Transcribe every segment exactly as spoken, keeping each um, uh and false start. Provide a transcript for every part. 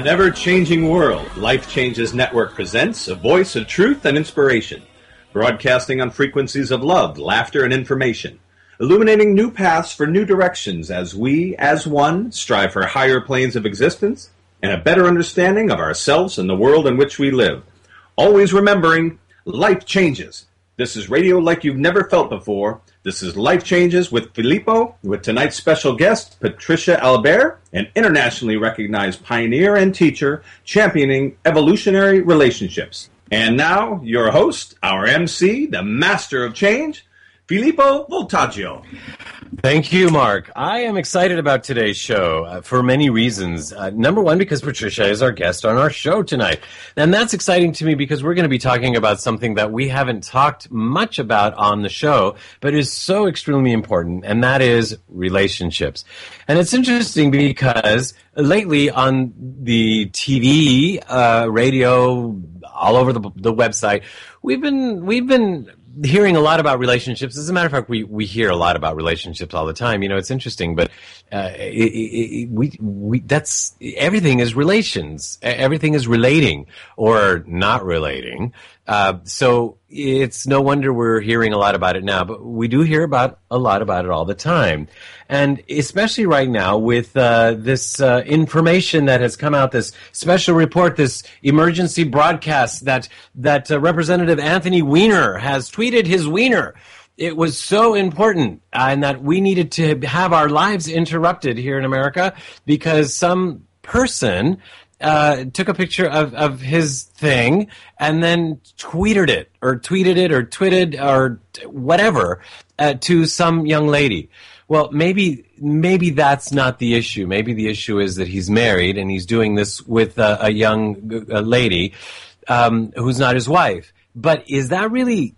ever-changing world, Life Changes Network presents a voice of truth and inspiration, broadcasting on frequencies of love, laughter, and information, illuminating new paths for new directions as we, as one, strive for higher planes of existence and a better understanding of ourselves and the world in which we live. Always remembering, life changes. This is radio like you've never felt before. This is Life Changes with Filippo, with tonight's special guest, Patricia Albert, an internationally recognized pioneer and teacher championing evolutionary relationships. And now, your host, our M C, the master of change, Filippo Voltaggio. Thank you, Mark. I am excited about today's show uh, for many reasons. Uh, number one, because Patricia is our guest on our show tonight. And that's exciting to me because we're going to be talking about something that we haven't talked much about on the show, but is so extremely important, and that is relationships. And it's interesting because lately on the T V, uh, radio, all over the, the website, we've been, we've been, hearing a lot about relationships. As a matter of fact, we, we hear a lot about relationships all the time. You know, it's interesting, but uh, it, it, it, we we that's everything is relations. Everything is relating or not relating. Uh, so it's no wonder we're hearing a lot about it now, but we do hear about a lot about it all the time. And especially right now with uh, this uh, information that has come out, this special report, this emergency broadcast that that uh, Representative Anthony Weiner has tweeted his wiener. It was so important, uh, and that we needed to have our lives interrupted here in America because some person Uh, took a picture of, of his thing and then tweeted it or tweeted it or twitted or t- whatever uh, to some young lady. Well, maybe maybe that's not the issue. Maybe the issue is that he's married and he's doing this with uh, a young uh, lady um, who's not his wife. But is that really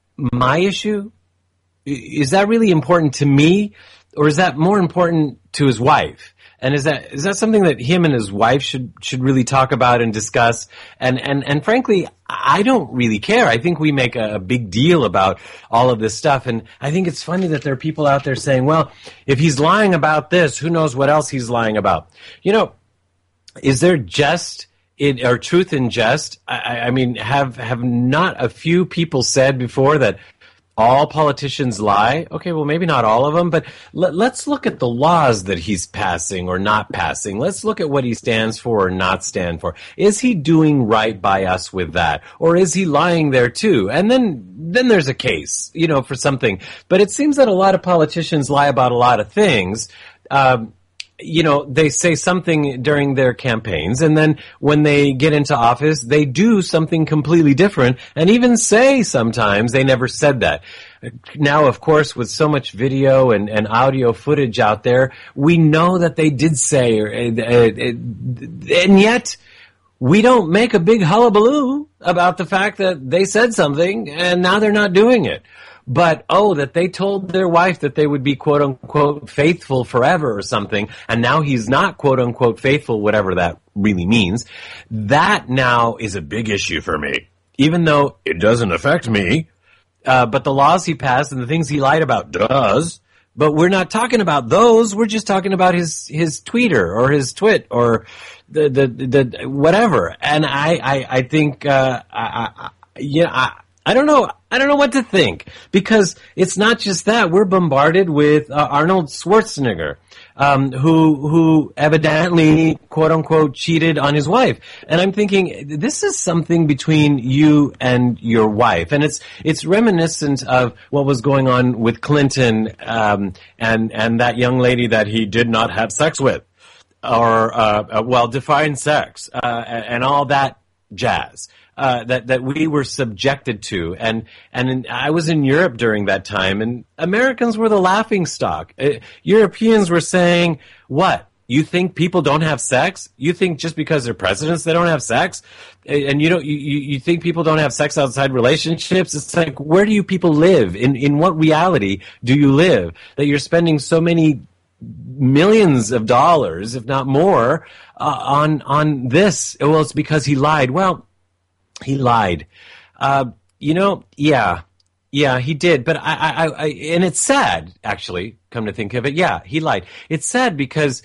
my issue? Is that really important to me, or is that more important to his wife? And is that is that something that him and his wife should should really talk about and discuss? And and and frankly, I don't really care. I think we make a, a big deal about all of this stuff, and I think it's funny that there are people out there saying, "Well, if he's lying about this, who knows what else he's lying about?" You know, is there jest in or truth in jest? I, I mean, have have not a few people said before that all politicians lie? Okay, well, maybe not all of them, but let, let's look at the laws that he's passing or not passing. Let's look at what he stands for or not stand for. Is he doing right by us with that? Or is he lying there too? And then, then there's a case, you know, for something. But it seems that a lot of politicians lie about a lot of things. Um, you know, they say something during their campaigns, and then when they get into office, they do something completely different, and even say sometimes they never said that. Now, of course, with so much video and, and audio footage out there, we know that they did say, and yet we don't make a big hullabaloo about the fact that they said something, and now they're not doing it. But, oh, that they told their wife that they would be, quote-unquote, faithful forever or something, and now he's not, quote-unquote, faithful, whatever that really means. That now is a big issue for me, even though it doesn't affect me. Uh, but the laws he passed and the things he lied about does. But we're not talking about those. We're just talking about his, his tweeter or his twit or the, the, the, whatever. And I, I, I think, uh, I, I, yeah, I, I don't know. I don't know what to think, because it's not just that. We're bombarded with uh, Arnold Schwarzenegger, um, who who evidently, quote unquote, cheated on his wife. And I'm thinking, this is something between you and your wife, and it's it's reminiscent of what was going on with Clinton um, and and that young lady that he did not have sex with, or uh, uh, well, define sex uh, and all that jazz. Uh, that, that we were subjected to. And, and in, I was in Europe during that time, and Americans were the laughing stock. Uh, Europeans were saying, what? You think people don't have sex? You think just because they're presidents they don't have sex? And you don't, you, you think people don't have sex outside relationships? It's like, where do you people live? In, in what reality do you live that you're spending so many millions of dollars, if not more, uh, on, on this? Well, it's because he lied. Well, he lied. Uh, you know, yeah, yeah, he did. But I, I, I, and it's sad, actually, come to think of it. Yeah, he lied. It's sad because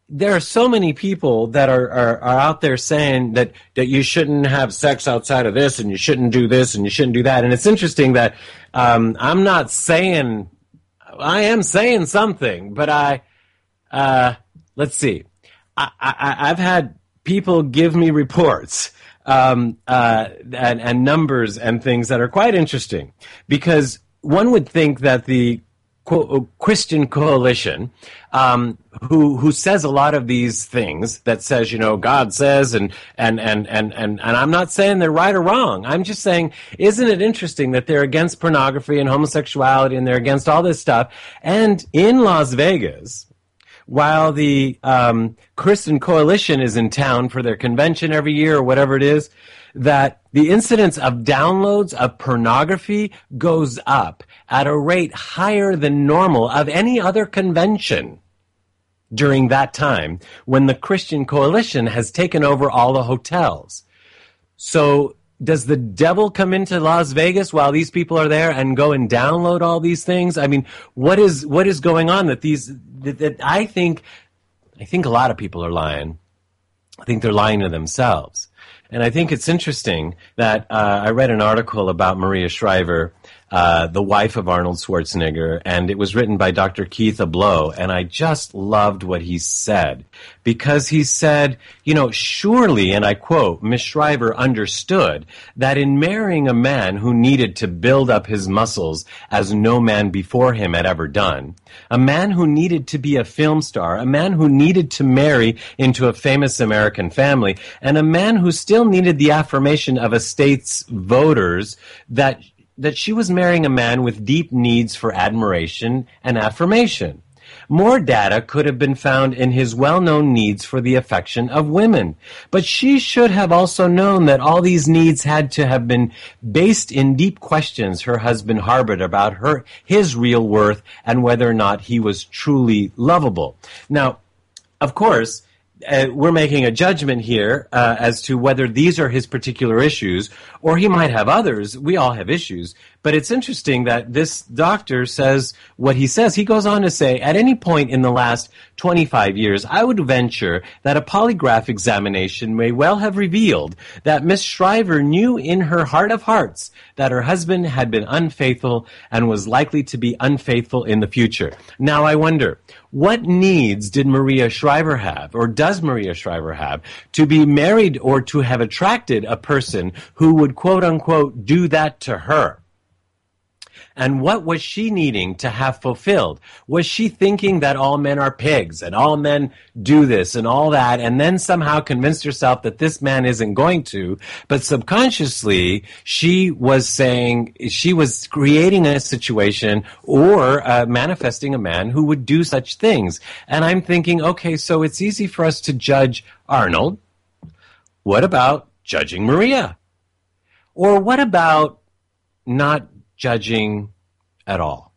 there are so many people that are, are, are out there saying that, that you shouldn't have sex outside of this, and you shouldn't do this, and you shouldn't do that. And it's interesting that um, I'm not saying, I am saying something, but I, uh, let's see. I, I, I've had people give me reports um, uh, and, and numbers and things that are quite interesting, because one would think that the Christian Coalition, um, who who says a lot of these things, that says, you know, God says, and and and and and and I'm not saying they're right or wrong. I'm just saying, isn't it interesting that they're against pornography and homosexuality, and they're against all this stuff? And in Las Vegas, while the um, Christian Coalition is in town for their convention every year or whatever it is, that the incidence of downloads of pornography goes up at a rate higher than normal of any other convention during that time, when the Christian Coalition has taken over all the hotels. So does the devil come into Las Vegas while these people are there and go and download all these things? I mean, what is what is going on that these that, that I think I think a lot of people are lying. I think they're lying to themselves. And I think it's interesting that uh, I read an article about Maria Shriver, uh, the wife of Arnold Schwarzenegger, and it was written by Doctor Keith Abloh, and I just loved what he said, because he said, you know, surely, and I quote, Miss Shriver understood that in marrying a man who needed to build up his muscles as no man before him had ever done, a man who needed to be a film star, a man who needed to marry into a famous American family, and a man who still needed the affirmation of a state's voters, that that she was marrying a man with deep needs for admiration and affirmation. More data could have been found in his well-known needs for the affection of women. But she should have also known that all these needs had to have been based in deep questions her husband harbored about her, his real worth, and whether or not he was truly lovable. Now, of course, Uh, we're making a judgment here uh, as to whether these are his particular issues, or he might have others. We all have issues. But it's interesting that this doctor says what he says. He goes on to say, at any point in the last twenty-five years, I would venture that a polygraph examination may well have revealed that Miss Shriver knew in her heart of hearts that her husband had been unfaithful and was likely to be unfaithful in the future. Now, I wonder, what needs did Maria Shriver have, or does Maria Shriver have, to be married or to have attracted a person who would, quote unquote, do that to her? And what was she needing to have fulfilled? Was she thinking that all men are pigs and all men do this and all that, and then somehow convinced herself that this man isn't going to? But subconsciously, she was saying, she was creating a situation or uh, manifesting a man who would do such things. And I'm thinking, okay, so it's easy for us to judge Arnold. What about judging Maria? Or what about not judging at all?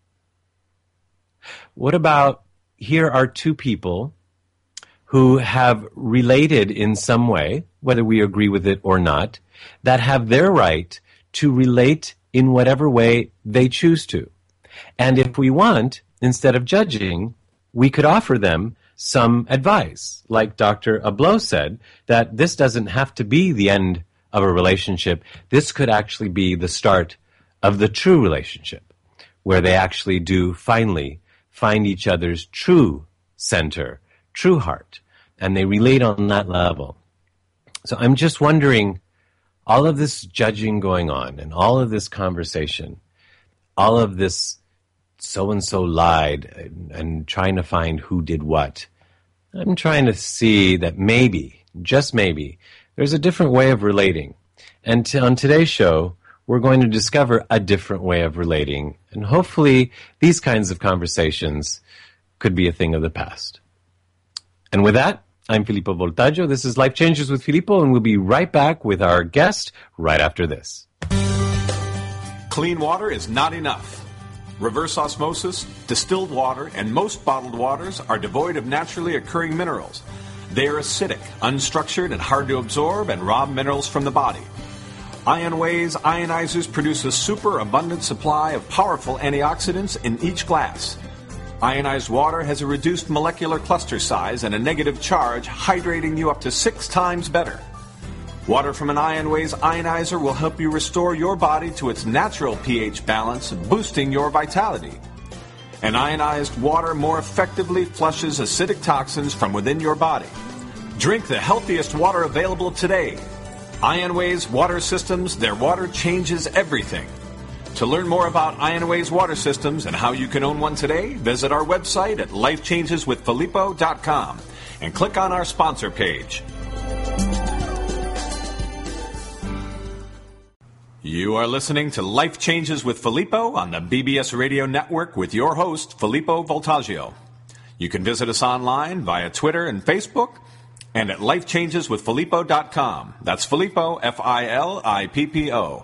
What about, here are two people who have related in some way, whether we agree with it or not, that have their right to relate in whatever way they choose to. And if we want, instead of judging, we could offer them some advice. Like Doctor Abloh said, that this doesn't have to be the end of a relationship. This could actually be the start of the true relationship, where they actually do finally find each other's true center, true heart, and they relate on that level. So I'm just wondering, all of this judging going on, and all of this conversation, all of this so-and-so lied, and, and trying to find who did what, I'm trying to see that maybe, just maybe, there's a different way of relating. And t- on today's show, we're going to discover a different way of relating. And hopefully these kinds of conversations could be a thing of the past. And with that, I'm Filippo Voltaggio. This is Life Changes with Filippo, and we'll be right back with our guest right after this. Clean water is not enough. Reverse osmosis, distilled water, and most bottled waters are devoid of naturally occurring minerals. They are acidic, unstructured, and hard to absorb, and rob minerals from the body. IonWay's ionizers produce a superabundant supply of powerful antioxidants in each glass. Ionized water has a reduced molecular cluster size and a negative charge, hydrating you up to six times better. Water from an IonWays ionizer will help you restore your body to its natural pH balance, boosting your vitality. And ionized water more effectively flushes acidic toxins from within your body. Drink the healthiest water available today. IonWays Water Systems, their water changes everything. To learn more about IonWays Water Systems and how you can own one today, visit our website at life changes with filippo dot com and click on our sponsor page. You are listening to Life Changes with Filippo on the B B S Radio Network with your host, Filippo Voltaggio. You can visit us online via Twitter and Facebook and at life changes with filippo dot com. That's Filippo, F I L I P P O.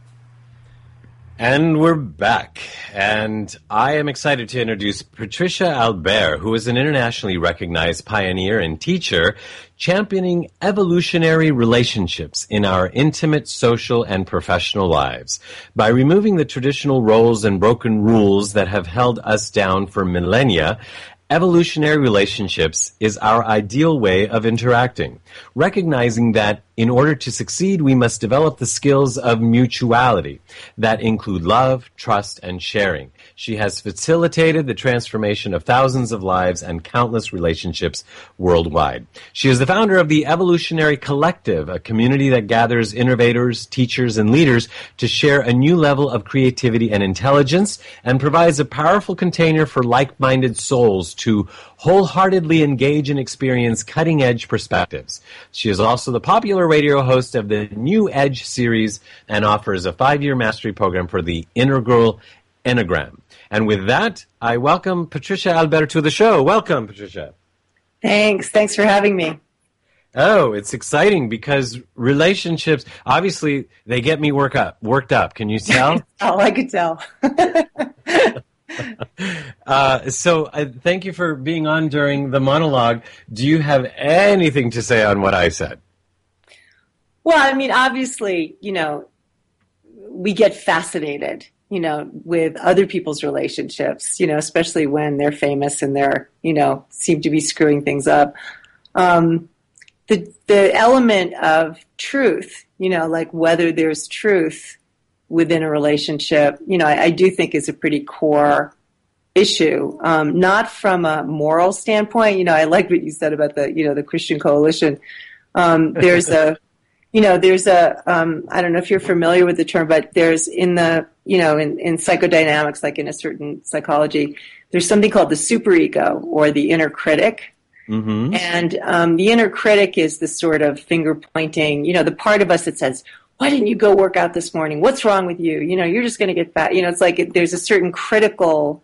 And we're back, and I am excited to introduce Patricia Albert, who is an internationally recognized pioneer and teacher championing evolutionary relationships in our intimate, social, and professional lives. By removing the traditional roles and broken rules that have held us down for millennia, evolutionary relationships is our ideal way of interacting, recognizing that in order to succeed, we must develop the skills of mutuality that include love, trust, and sharing. She has facilitated the transformation of thousands of lives and countless relationships worldwide. She is the founder of the Evolutionary Collective, a community that gathers innovators, teachers, and leaders to share a new level of creativity and intelligence, and provides a powerful container for like-minded souls to wholeheartedly engage and experience cutting-edge perspectives. She is also the popular radio host of the New Edge series and offers a five-year mastery program for the Integral Enneagram. And with that, I welcome Patricia Albert to the show. Welcome, Patricia. Thanks. Thanks for having me. Oh, it's exciting because relationships, obviously, they get me work up, worked up. Can you tell? Oh, I could tell. uh, so uh, thank you for being on during the monologue. Do you have anything to say on what I said? Well, I mean, obviously, you know, we get fascinated, you know, with other people's relationships, you know, especially when they're famous and they're, you know, seem to be screwing things up. Um, the the element of truth, you know, like whether there's truth within a relationship, you know, I, I do think is a pretty core issue. Um, not from a moral standpoint. You know, I liked what you said about the, you know, the Christian Coalition. Um, there's a, you know, there's a, um, I don't know if you're familiar with the term, but there's in the, you know, in, in psychodynamics, like in a certain psychology, there's something called the superego or the inner critic. Mm-hmm. And um, the inner critic is the sort of finger pointing, you know, the part of us that says, why didn't you go work out this morning? What's wrong with you? You know, you're just going to get fat. You know, it's like it, there's a certain critical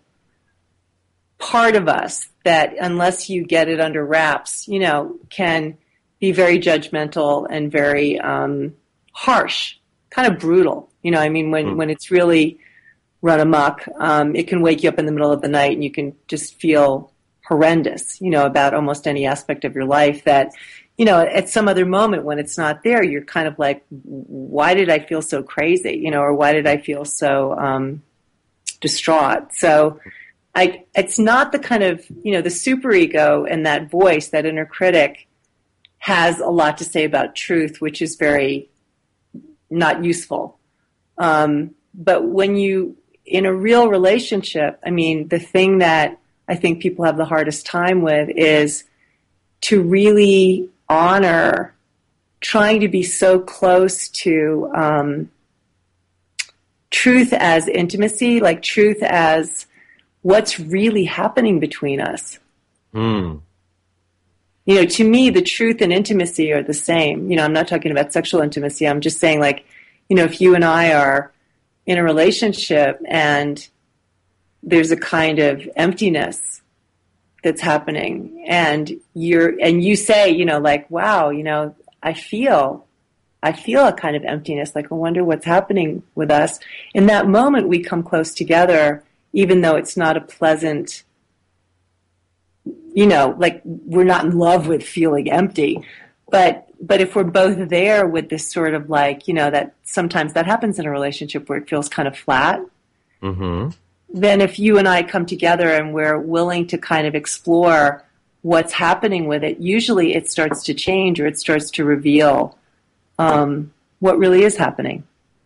part of us that unless you get it under wraps, you know, can be very judgmental and very um, harsh, kind of brutal. You know, I mean, when, mm. when it's really run amok, um, it can wake you up in the middle of the night and you can just feel horrendous, you know, about almost any aspect of your life that, you know, at some other moment when it's not there, you're kind of like, why did I feel so crazy, you know, or why did I feel so um, distraught? So I, it's not the kind of, you know, the superego and that voice, that inner critic has a lot to say about truth, which is very not useful. Um, but when you, in a real relationship, I mean, the thing that I think people have the hardest time with is to really honor trying to be so close to um, truth as intimacy, like truth as what's really happening between us. Mm. You know, to me, the truth and intimacy are the same. You know, I'm not talking about sexual intimacy. I'm just saying, like, you know, if you and I are in a relationship and there's a kind of emptiness that's happening and you're, and you say, you know, like, wow, you know, I feel, I feel a kind of emptiness. Like, I wonder what's happening with us. In that moment, we come close together, even though it's not a pleasant, you know, like we're not in love with feeling empty. But, but if we're both there with this sort of like, you know, that sometimes that happens in a relationship where it feels kind of flat. Mm-hmm. then if you and I come together and we're willing to kind of explore what's happening with it, usually it starts to change or it starts to reveal um, what really is happening.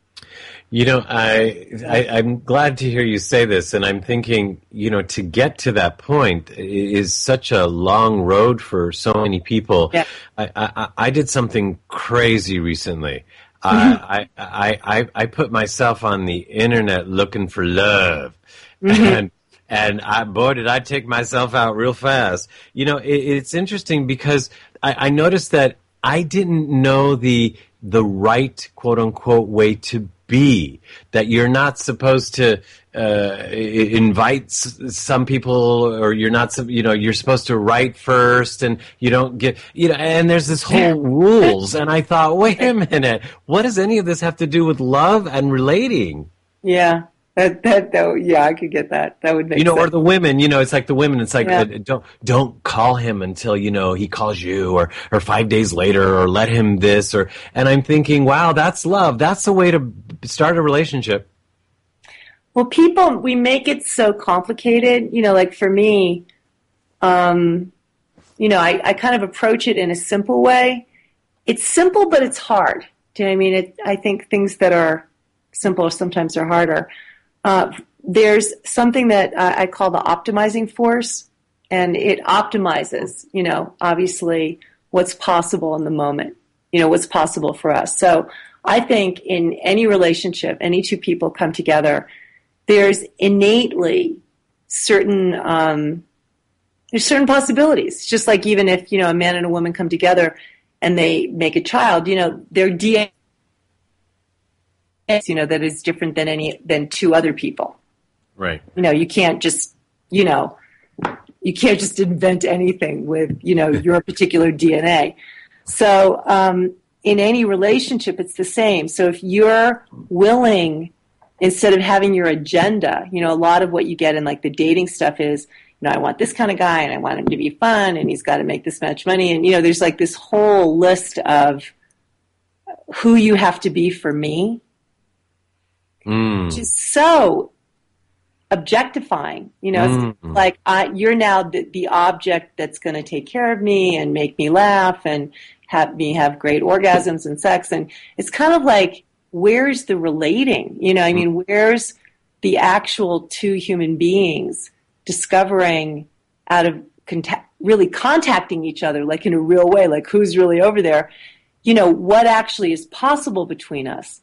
You know, I, I, I'm glad to hear you say this, and I'm thinking, you know, to get to that point is such a long road for so many people. Yeah. I, I, I did something crazy recently. Mm-hmm. I, I, I, I put myself on the internet looking for love, mm-hmm. and and I, boy, did I take myself out real fast. You know, it, it's interesting because I, I noticed that I didn't know the the right quote unquote way to be, that you're not supposed to uh, invite s- some people, or you're not, you know, you're supposed to write first, and you don't get, you know, and there's this whole rules. And I thought, wait a minute, what does any of this have to do with love and relating? Yeah. That, that, that, yeah, I could get that. That would make You know, sense. or the women, you know, it's like the women, it's like, Yeah. uh, don't, don't call him until, you know, he calls you, or, or five days later, or let him this, or, and I'm thinking, wow, that's love. That's the way to start a relationship. Well, people, we make it so complicated. You know, like for me, um, you know, I, I kind of approach it in a simple way. It's simple, but it's hard. Do you know what I mean? It, I think things that are simple sometimes are harder. Uh, there's something that uh, I call the optimizing force, and it optimizes, you know, obviously what's possible in the moment, you know, what's possible for us. So I think in any relationship, any two people come together, there's innately certain, um, there's certain possibilities. Just like even if, you know, a man and a woman come together and they make a child, you know, their D N A, you know, that is different than any, than two other people. Right. You know, you can't just, you know, you can't just invent anything with, you know, your particular D N A. So, um, in any relationship, it's the same. So if you're willing, instead of having your agenda, you know, a lot of what you get in like the dating stuff is, you know, I want this kind of guy and I want him to be fun and he's got to make this much money. And, you know, there's like this whole list of who you have to be for me. Mm. Which is so objectifying, you know. It's Mm. like I, you're now the, the object that's going to take care of me and make me laugh and have me have great orgasms and sex. And it's kind of like, where's the relating? You know, I mean, where's the actual two human beings discovering out of contact, really contacting each other, like in a real way, like who's really over there? You know, what actually is possible between us?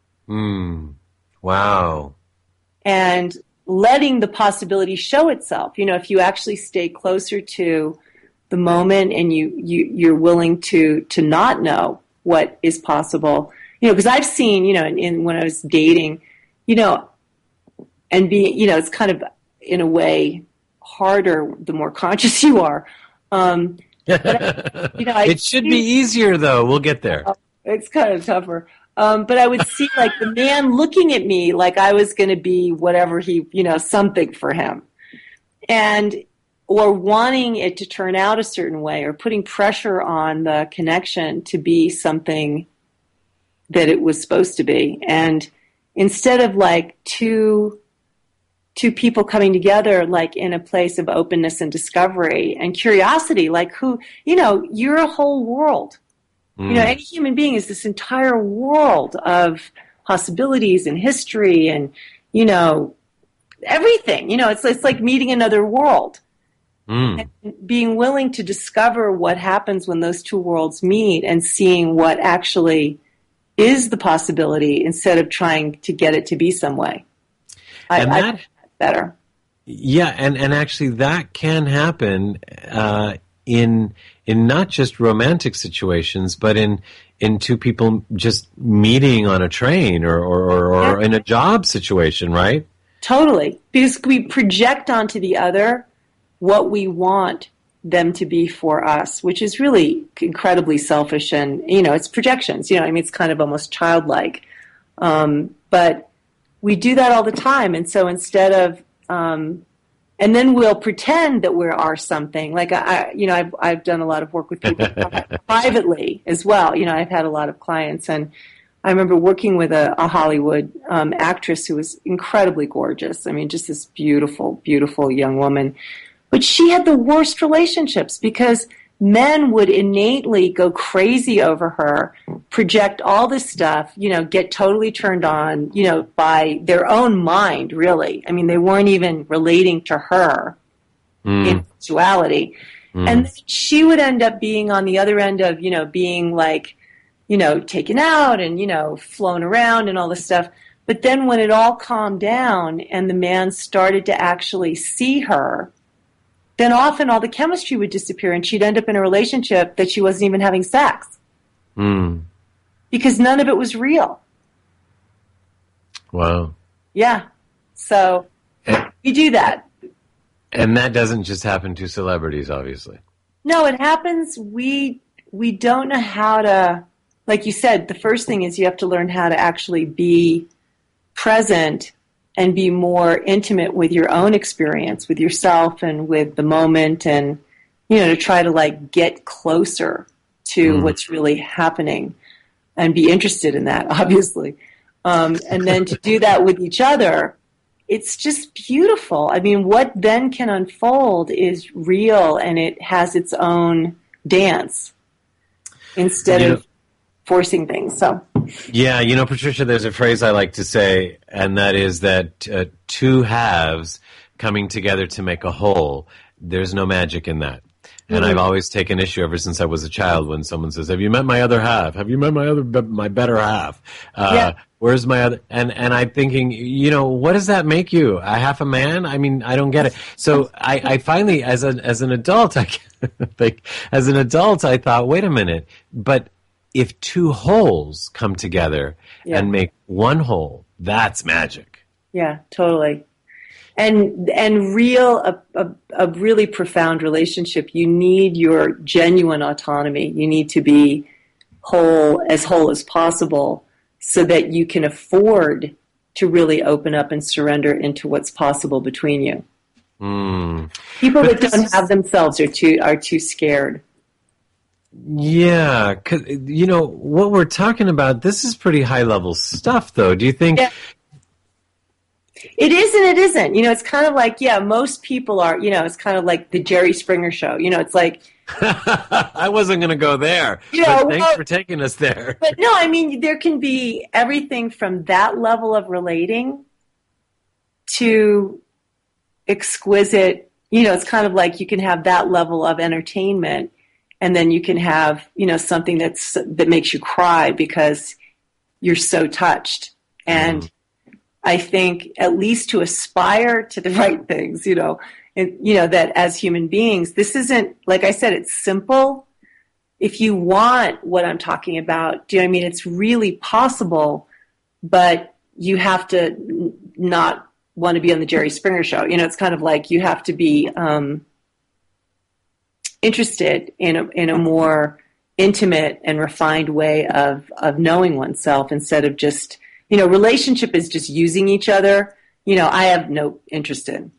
Mm. Wow. And letting the possibility show itself. You know, if you actually stay closer to the moment and you, you, you're willing to, to not know what is possible, you know, because I've seen, you know, in, in when I was dating, you know, and being, you know, it's kind of in a way harder the more conscious you are. Um, but I, you know, I, it should be easier, though. We'll get there. It's kind of tougher. Um, but I would see like the man looking at me like I was going to be whatever he, you know, something for him. And, or wanting it to turn out a certain way or putting pressure on the connection to be something that it was supposed to be. And instead of like two, two people coming together like in a place of openness and discovery and curiosity, like who, you know, you're a whole world. You know, any human being is this entire world of possibilities and history and, you know, everything. You know, it's it's like meeting another world. Mm. And being willing to discover what happens when those two worlds meet and seeing what actually is the possibility instead of trying to get it to be some way. And I, that, I better. Yeah, and, and actually that can happen uh, in in not just romantic situations, but in in two people just meeting on a train or or, or, or Yeah. in a job situation, right? Totally. Because we project onto the other what we want them to be for us, which is really incredibly selfish and, you know, it's projections. You know, I mean, it's kind of almost childlike. Um, but we do that all the time. And so instead of, um, and then we'll pretend that we are something. Like, I, you know, I've, I've done a lot of work with people privately as well. You know, I've had a lot of clients and I remember working with a, a Hollywood um, actress who was incredibly gorgeous. I mean, just this beautiful, beautiful young woman. But she had the worst relationships because men would innately go crazy over her, project all this stuff, you know, get totally turned on, you know, by their own mind, really. I mean, they weren't even relating to her mm. in sexuality. Mm. And she would end up being on the other end of, you know, being like, you know, taken out and, you know, flown around and all this stuff. But then when it all calmed down and the man started to actually see her, then often all the chemistry would disappear and she'd end up in a relationship that she wasn't even having sex. Mm. Because none of it was real. Wow. Yeah. So and, you do that. And that doesn't just happen to celebrities, obviously. No, it happens. We we don't know how to, like you said, the first thing is you have to learn how to actually be present and be more intimate with your own experience, with yourself and with the moment, and, you know, to try to like get closer to mm. what's really happening and be interested in that, obviously. Um, and then to do that with each other, it's just beautiful. I mean, what then can unfold is real and it has its own dance instead you know, of forcing things. So. Yeah, you know, Patricia, there's a phrase I like to say, and that is that uh, two halves coming together to make a whole, there's no magic in that. And mm-hmm. I've always taken issue ever since I was a child when someone says, have you met my other half? Have you met my other, my better half? Uh, yeah. Where's my other? And, and I'm thinking, you know, what does that make you? A half a man? I mean, I don't get it. So I, I finally, as an, as an adult, I like, as an adult, I thought, wait a minute, but if two wholes come together yeah. and make one whole, that's magic. Yeah, totally. And and real a, a a really profound relationship, you need your genuine autonomy. You need to be whole, as whole as possible, so that you can afford to really open up and surrender into what's possible between you. Mm. People but that don't have themselves are too are too scared. Yeah, 'cause, you know, what we're talking about, this is pretty high-level stuff, though. Do you think... Yeah. It is and it isn't. You know, it's kind of like, yeah, most people are, you know, it's kind of like the Jerry Springer show. You know, it's like... I wasn't going to go there, you know, but thanks well, for taking us there. But no, I mean, there can be everything from that level of relating to exquisite, you know, it's kind of like you can have that level of entertainment. And then you can have, you know, something that's that makes you cry because you're so touched. And mm. I think at least to aspire to the right things, you know, and, you know, that as human beings, this isn't, like I said, it's simple. If you want what I'm talking about, do you know what I mean? It's really possible, but you have to n- not want to be on the Jerry Springer show. You know, it's kind of like you have to be... Um, interested in a, in a more intimate and refined way of, of knowing oneself instead of just, you know, relationship is just using each other. You know, I have no interest in.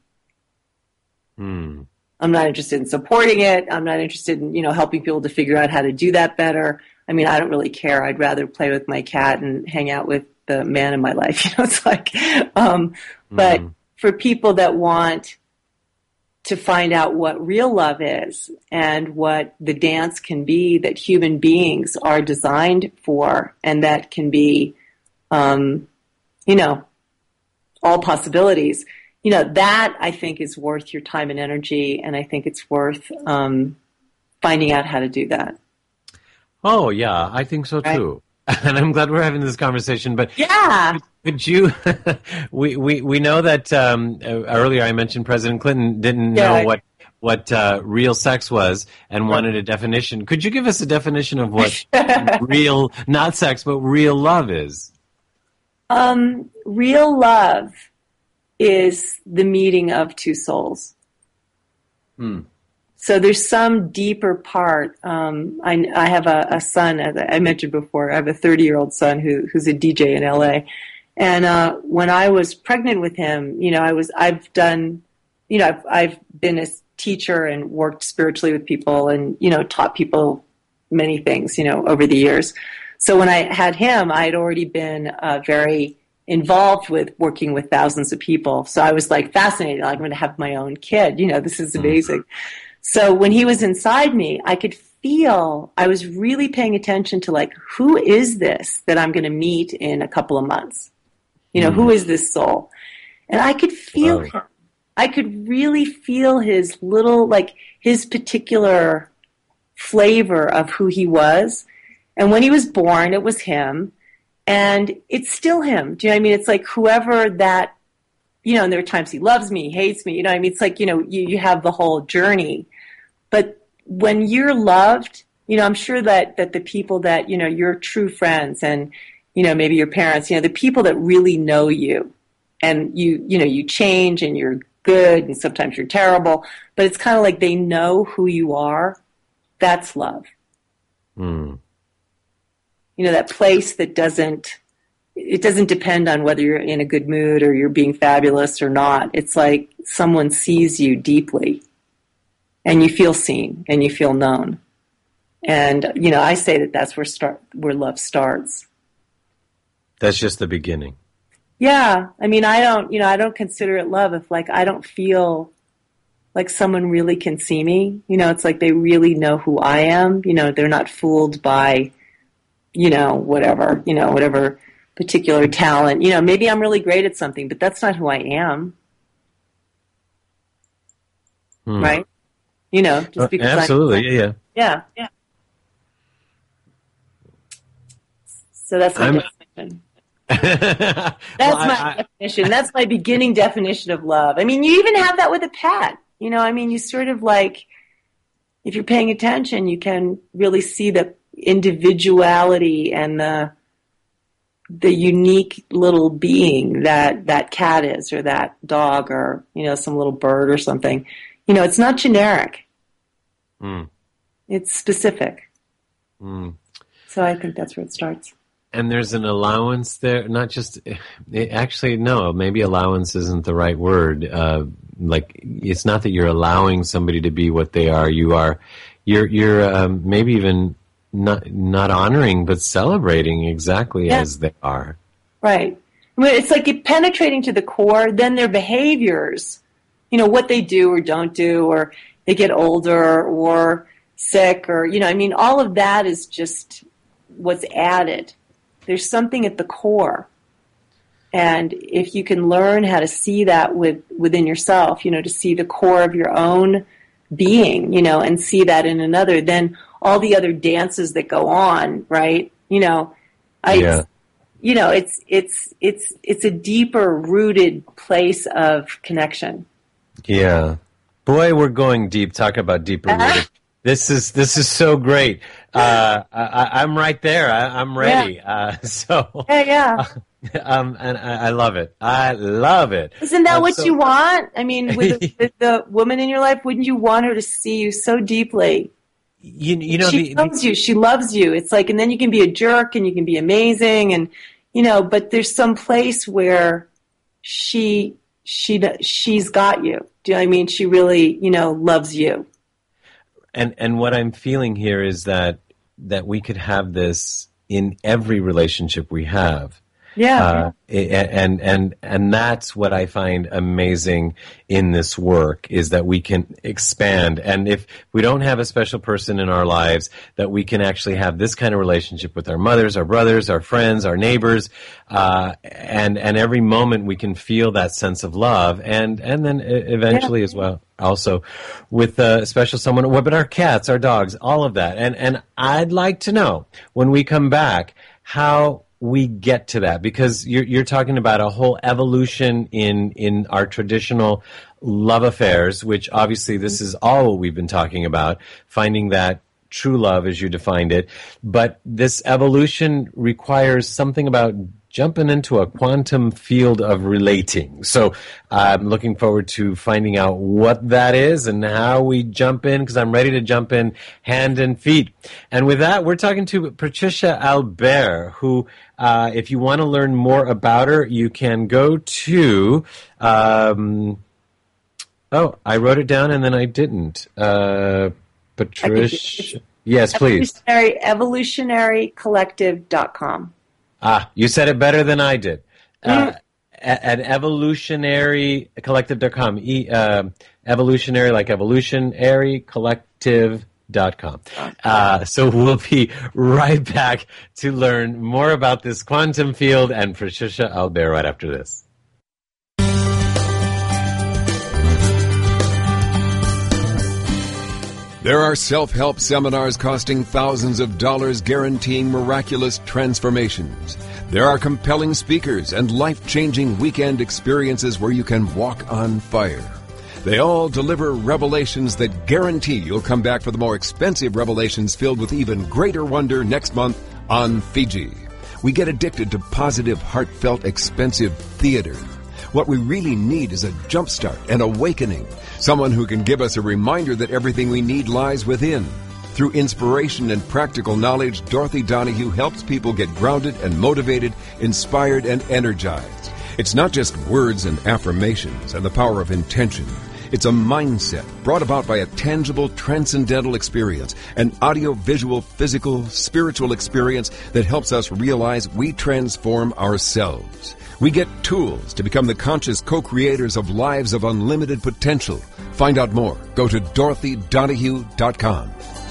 Hmm. I'm not interested in supporting it. I'm not interested in, you know, helping people to figure out how to do that better. I mean, I don't really care. I'd rather play with my cat and hang out with the man in my life. You know, it's like, um, but mm. for people that want to find out what real love is and what the dance can be that human beings are designed for, and that can be, um, you know, all possibilities. You know, that I think is worth your time and energy, and I think it's worth um, finding out how to do that. Oh, yeah, I think so too. Right? And I'm glad we're having this conversation. But yeah. Could you? we, we we know that um, earlier I mentioned President Clinton didn't yeah. know what what uh, real sex was and wanted a definition. Could you give us a definition of what real, not sex, but real love is? Um, real love is the meeting of two souls. Hmm. So there's some deeper part. Um, I, I have a, a son, as I mentioned before. I have a thirty-year-old son who who's a D J in L A. And uh, when I was pregnant with him, you know, I was I've done, you know, I've, I've been a teacher and worked spiritually with people, and you know, taught people many things, you know, over the years. So when I had him, I had already been uh, very involved with working with thousands of people. So I was like fascinated. Like, I'm going to have my own kid. You know, this is amazing. Mm-hmm. So when he was inside me, I could feel, I was really paying attention to like, who is this that I'm going to meet in a couple of months? You know, mm-hmm. who is this soul? And I could feel wow. him. I could really feel his little, like his particular flavor of who he was. And when he was born, it was him. And it's still him. Do you know what I mean? It's like whoever that, you know, and there are times he loves me, hates me. You know what I mean? It's like, you know, you, you have the whole journey. But when you're loved, you know, I'm sure that, that the people that, you know, your true friends and, you know, maybe your parents, you know, the people that really know you and you, you know, you change and you're good and sometimes you're terrible, but it's kind of like they know who you are. That's love. Hmm. You know, that place that doesn't, it doesn't depend on whether you're in a good mood or you're being fabulous or not. It's like someone sees you deeply and you feel seen and you feel known. And, you know, I say that that's where start, where love starts. That's just the beginning. Yeah. I mean, I don't, you know, I don't consider it love if like I don't feel like someone really can see me. You know, it's like they really know who I am. You know, they're not fooled by, you know, whatever, you know, whatever particular talent. You know, maybe I'm really great at something, but that's not who I am. Hmm. Right? You know, just because uh, absolutely, I'm, yeah, yeah. Yeah, yeah. So that's my I'm, definition. That's well, my I, definition. That's my beginning definition of love. I mean, you even have that with a pet. You know, I mean, you sort of like, if you're paying attention, you can really see the individuality and the the unique little being that that cat is, or that dog, or, you know, some little bird or something. You know, it's not generic. Mm. It's specific. Mm. So I think that's where it starts. And there's an allowance there, not just, actually, no, maybe allowance isn't the right word. Uh, like, it's not that you're allowing somebody to be what they are. You are, you're, you're um, maybe even not not honoring, but celebrating exactly yeah. as they are. Right. I mean, it's like it penetrating to the core, then their behaviors, you know, what they do or don't do, or they get older or sick, or, you know, I mean, all of that is just what's added. There's something at the core. And if you can learn how to see that with, within yourself, you know, to see the core of your own being, you know, and see that in another, then all the other dances that go on, right? You know, I, yeah. you know, it's, it's, it's, it's a deeper rooted place of connection. Yeah. Boy, we're going deep. Talk about deeper rooted. This is this is so great. Uh, I, I'm right there. I, I'm ready. Yeah. Uh, so yeah, yeah. Uh, um, and I, I love it. I love it. Isn't that uh, what so, you want? I mean, with the, with the woman in your life, wouldn't you want her to see you so deeply? You, you know, she the, loves the, you. She loves you. It's like, and then you can be a jerk and you can be amazing, and you know. But there's some place where she she she's got you. Do you know what I mean? She really, you know, loves you. And and what I'm feeling here is that that we could have this in every relationship we have. Yeah. Uh, and and and that's what I find amazing in this work, is that we can expand. And if we don't have a special person in our lives, that we can actually have this kind of relationship with our mothers, our brothers, our friends, our neighbors, uh, and and every moment we can feel that sense of love, and and then eventually yeah. as well, also with a special someone. What about our cats, our dogs, all of that? And and I'd like to know, when we come back, how we get to that, because you're, you're talking about a whole evolution in, in our traditional love affairs, which obviously this is all what we've been talking about, finding that true love as you defined it. But this evolution requires something about jumping into a quantum field of relating. So I'm looking forward to finding out what that is and how we jump in, because I'm ready to jump in hand and feet. And with that, we're talking to Patricia Albert, who, uh, if you want to learn more about her, you can go to, um, oh, I wrote it down and then I didn't. Uh, Patricia. Yes, please. Evolutionary, evolutionary collective dot com. Ah, you said it better than I did. Uh, Mm. at, at evolutionary collective dot com. E, uh, evolutionary, like evolutionary collective dot com. Uh, so we'll be right back to learn more about this quantum field and Patricia Albert right after this. There are self-help seminars costing thousands of dollars guaranteeing miraculous transformations. There are compelling speakers and life-changing weekend experiences where you can walk on fire. They all deliver revelations that guarantee you'll come back for the more expensive revelations filled with even greater wonder next month on Fiji. We get addicted to positive, heartfelt, expensive theater. What we really need is a jumpstart, an awakening, someone who can give us a reminder that everything we need lies within. Through inspiration and practical knowledge, Dorothy Donahue helps people get grounded and motivated, inspired and energized. It's not just words and affirmations and the power of intention. It's a mindset brought about by a tangible, transcendental experience, an audio-visual, physical, spiritual experience that helps us realize we transform ourselves. We get tools to become the conscious co-creators of lives of unlimited potential. Find out more. Go to dorothy donahue dot com.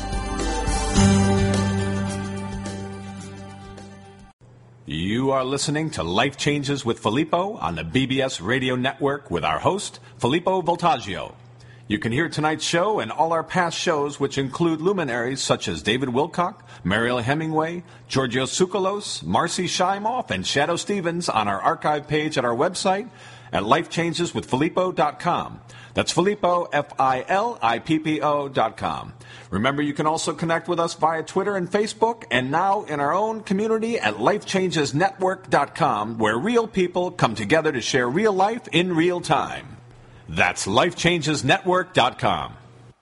You are listening to Life Changes with Filippo on the B B S Radio Network with our host, Filippo Voltaggio. You can hear tonight's show and all our past shows, which include luminaries such as David Wilcock, Mariel Hemingway, Georgios Tsoukalos, Marcy Shimoff, and Shadow Stevens on our archive page at our website at life changes with filippo dot com. That's Filippo, F I L I P P O dot com. Remember, you can also connect with us via Twitter and Facebook, and now in our own community at life changes network dot com, where real people come together to share real life in real time. That's life changes network dot com.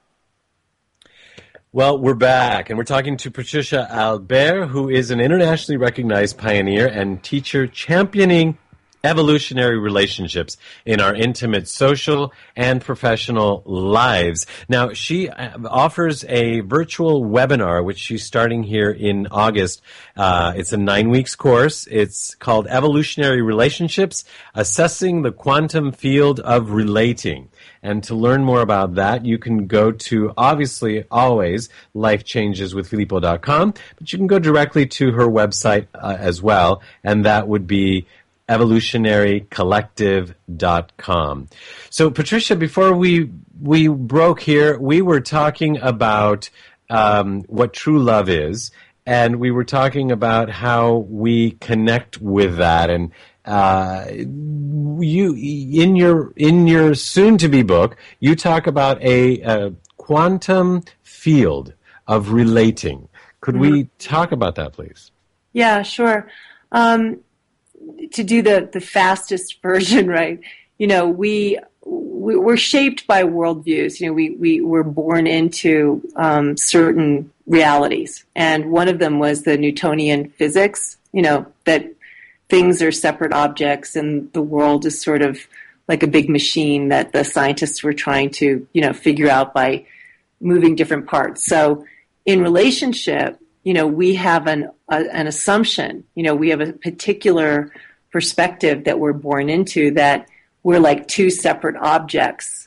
Well, we're back, and we're talking to Patricia Albert, who is an internationally recognized pioneer and teacher championing evolutionary relationships in our intimate social and professional lives. Now, she offers a virtual webinar, which she's starting here in August. Uh, it's a nine weeks course. It's called Evolutionary Relationships, Assessing the Quantum Field of Relating. And to learn more about that, you can go to, obviously, always, life changes with filippo dot com, but you can go directly to her website uh, as well, and that would be evolutionary collective dot com. So, Patricia, before we we broke here, we were talking about um, what true love is, and we were talking about how we connect with that. And uh, you, in your in your soon-to-be book, you talk about a, a quantum field of relating. Could mm-hmm. we talk about that, please? Yeah, sure. Um, to do the, the fastest version, right? You know, we, we we're shaped by worldviews. You know, we we were born into um, certain realities, and one of them was the Newtonian physics. You know, that things are separate objects, and the world is sort of like a big machine that the scientists were trying to, you know, figure out by moving different parts. So, in relationship, you know, we have an a, an assumption. You know, we have a particular perspective that we're born into, that we're like two separate objects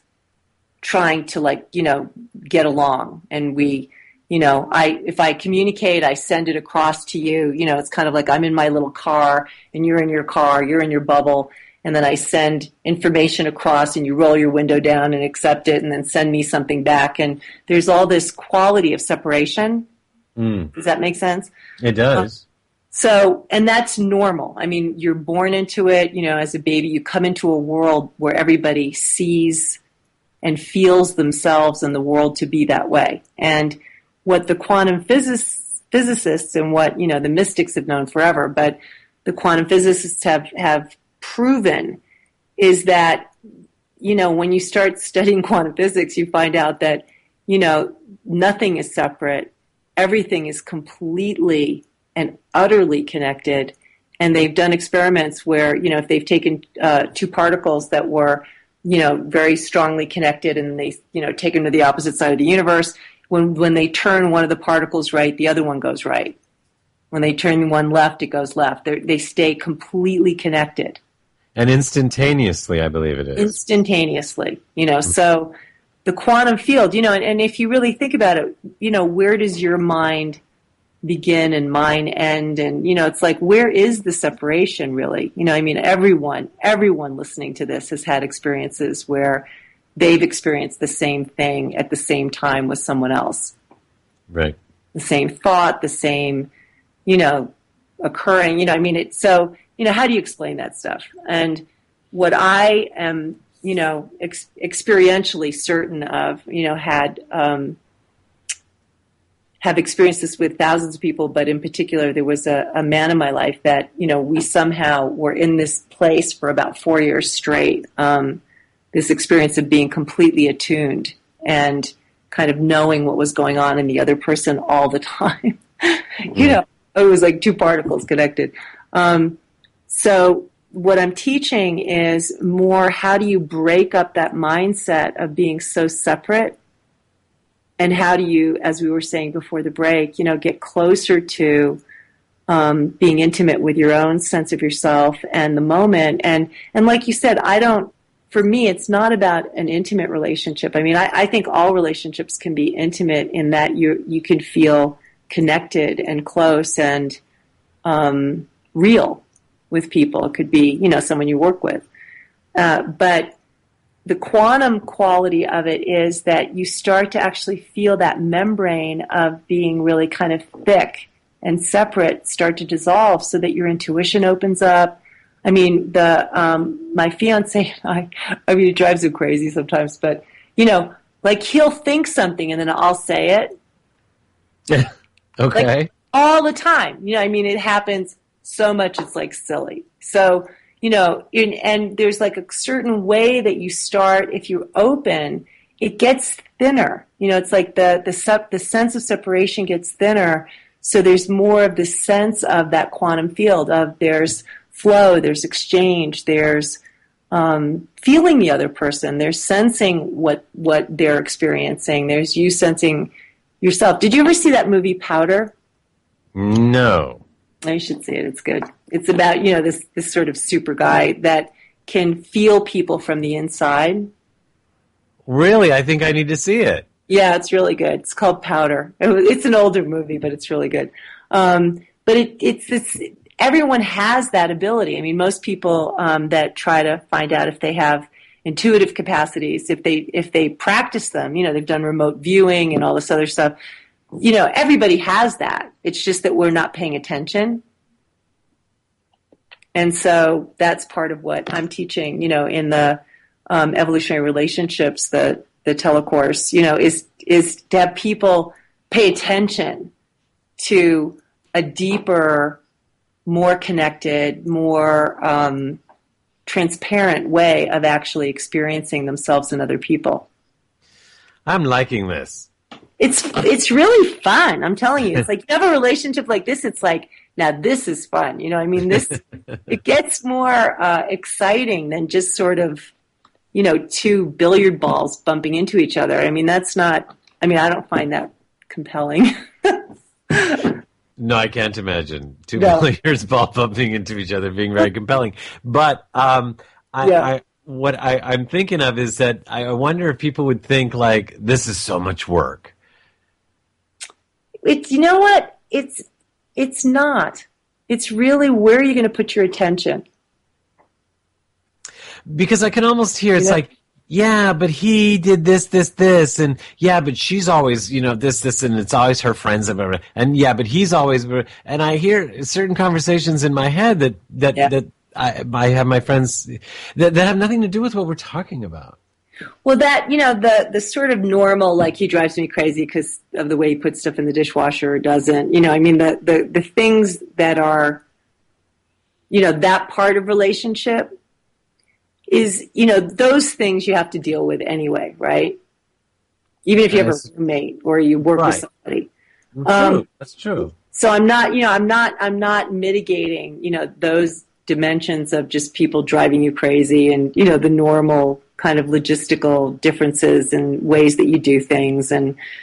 trying to, like, you know, get along. And we, you know, I if I communicate, I send it across to you. You know, it's kind of like I'm in my little car and you're in your car, you're in your bubble, and then I send information across and you roll your window down and accept it and then send me something back. And there's all this quality of separation. Mm. Does that make sense? It does. Um, so, and that's normal. I mean, you're born into it, you know, as a baby. You come into a world where everybody sees and feels themselves and the world to be that way. And what the quantum physics, physicists and what, you know, the mystics have known forever, but the quantum physicists have, have proven is that, you know, when you start studying quantum physics, you find out that, you know, nothing is separate. Everything is completely and utterly connected. And they've done experiments where, you know, if they've taken uh, two particles that were, you know, very strongly connected and they, you know, take them to the opposite side of the universe, when when they turn one of the particles right, the other one goes right. When they turn one left, it goes left. They're, they stay completely connected. And instantaneously, I believe it is. Instantaneously, you know, so the quantum field, you know, and, and if you really think about it, you know, where does your mind begin and mine end? And, you know, it's like, where is the separation really? You know, I mean, everyone, everyone listening to this has had experiences where they've experienced the same thing at the same time with someone else. Right. The same thought, the same, you know, occurring, you know, I mean, it, so, you know, how do you explain that stuff? And what I am, you know, ex- experientially certain of, you know, had, um, have experienced this with thousands of people, but in particular, there was a, a man in my life that, you know, we somehow were in this place for about four years straight. Um, this experience of being completely attuned and kind of knowing what was going on in the other person all the time. You know, it was like two particles connected. Um, so what I'm teaching is more how do you break up that mindset of being so separate, and how do you, as we were saying before the break, you know, get closer to um, being intimate with your own sense of yourself and the moment. And, and like you said, I don't, for me, it's not about an intimate relationship. I mean, I, I think all relationships can be intimate in that you you can feel connected and close and um, real with people. It could be, you know, someone you work with. Uh, but the quantum quality of it is that you start to actually feel that membrane of being really kind of thick and separate start to dissolve so that your intuition opens up. I mean, the um, my fiance and I, I mean, it drives him crazy sometimes, but, you know, like he'll think something and then I'll say it. Okay. Like, all the time. You know, I mean, it happens so much, it's like silly. So, you know, in, and there's like a certain way that you start, if you're open, it gets thinner. You know, it's like the, the, sep- the sense of separation gets thinner. So there's more of the sense of that quantum field of there's flow, there's exchange, there's um, feeling the other person, there's sensing what, what they're experiencing, there's you sensing yourself. Did you ever see that movie Powder? No. You should see it. It's good. It's about, you know, this, this sort of super guy that can feel people from the inside. Really? I think I need to see it. Yeah, it's really good. It's called Powder. It's an older movie, but it's really good. Um, but it, it's this, everyone has that ability. I mean, most people um, that try to find out if they have intuitive capacities, if they if they practice them, you know, they've done remote viewing and all this other stuff. You know, everybody has that. It's just that we're not paying attention. And so that's part of what I'm teaching, you know, in the um, evolutionary relationships, the the telecourse, you know, is is to have people pay attention to a deeper, more connected, more um, transparent way of actually experiencing themselves and other people. I'm liking this. It's it's really fun. I'm telling you, it's like you have a relationship like this. It's like, now this is fun. You know, I mean, this it gets more uh, exciting than just sort of, you know, two billiard balls bumping into each other. I mean, that's not. I mean, I don't find that compelling. No, I can't imagine two No. billiards ball bumping into each other being very compelling. But um, I, Yeah. I, what I, I'm thinking of is that I wonder if people would think like this is so much work. It's, you know what? It's it's not. It's really where are you going to put your attention? Because I can almost hear it's Yeah. like, yeah, but he did this, this, this, and yeah, but she's always, you know, this, this, and it's always her friends, and blah, blah, and yeah, but he's always, and I hear certain conversations in my head that that Yeah. that I, I have my friends that that have nothing to do with what we're talking about. Well, that, you know, the the sort of normal, like he drives me crazy because of the way he puts stuff in the dishwasher or doesn't. You know, I mean, the, the, the things that are, you know, that part of relationship is, you know, those things you have to deal with anyway, right? Even if you have Yes. a roommate or you work Right. with somebody. True. Um, That's true. So I'm not, you know, I'm not, I'm not mitigating, you know, those dimensions of just people driving you crazy and, you know, the normal kind of logistical differences and ways that you do things. And,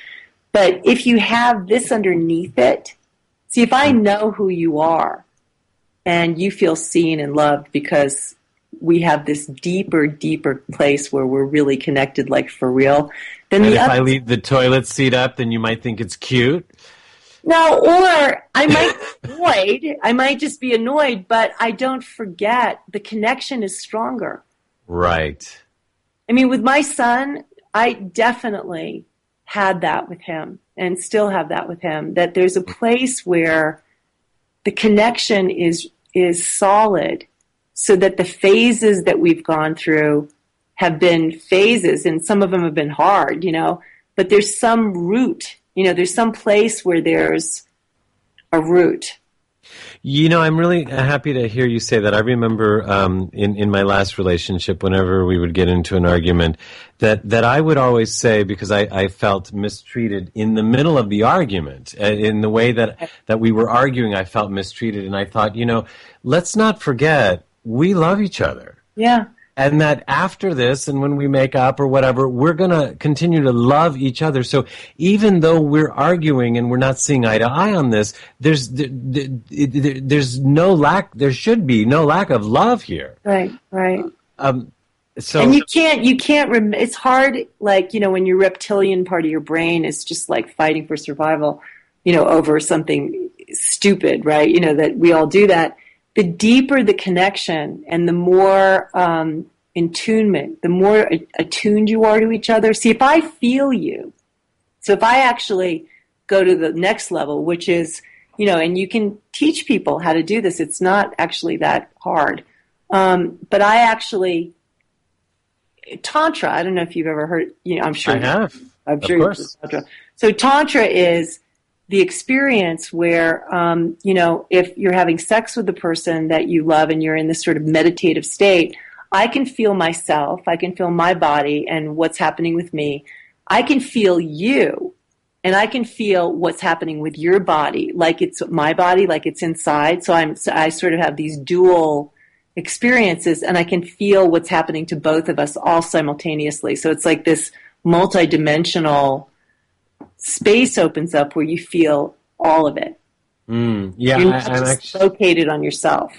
But if you have this underneath it, see, if I know who you are and you feel seen and loved because we have this deeper, deeper place where we're really connected, like for real, then and the if other, I leave the toilet seat up, then you might think it's cute. no, or I might be annoyed. I might just be annoyed, but I don't forget the connection is stronger. Right. I mean, with my son, I definitely had that with him and still have that with him, that there's a place where the connection is is solid so that the phases that we've gone through have been phases, and some of them have been hard, you know, but there's some root, you know, there's some place where there's a root. You know, I'm really happy to hear you say that. I remember um, in, in my last relationship, whenever we would get into an argument, that, that I would always say, because I, I felt mistreated in the middle of the argument, uh, in the way that, that we were arguing, I felt mistreated. And I thought, you know, let's not forget, we love each other. Yeah. And that after this, and when we make up or whatever, we're going to continue to love each other. So even though we're arguing and we're not seeing eye to eye on this, there's there, there, there's no lack, there should be no lack of love here. Right, right. Um, so and you can't, you can't, rem- it's hard, like, you know, when your reptilian part of your brain is just like fighting for survival, you know, over something stupid, right? You know, that we all do that. The deeper the connection and the more um, attunement, the more attuned you are to each other. See, if I feel you, so if I actually go to the next level, which is, you know, and you can teach people how to do this. It's not actually that hard. Um, but I actually, Tantra, I don't know if you've ever heard, you know, I'm sure. I have. I'm sure of course. You've heard Tantra. So Tantra is the experience where, um, you know, if you're having sex with the person that you love and you're in this sort of meditative state, I can feel myself, I can feel my body and what's happening with me. I can feel you, and I can feel what's happening with your body, like it's my body, like it's inside. So I'm, so I sort of have these dual experiences, and I can feel what's happening to both of us all simultaneously. So it's like this multidimensional space opens up where you feel all of it. Mm, yeah, You're I, not I'm just actually located on yourself.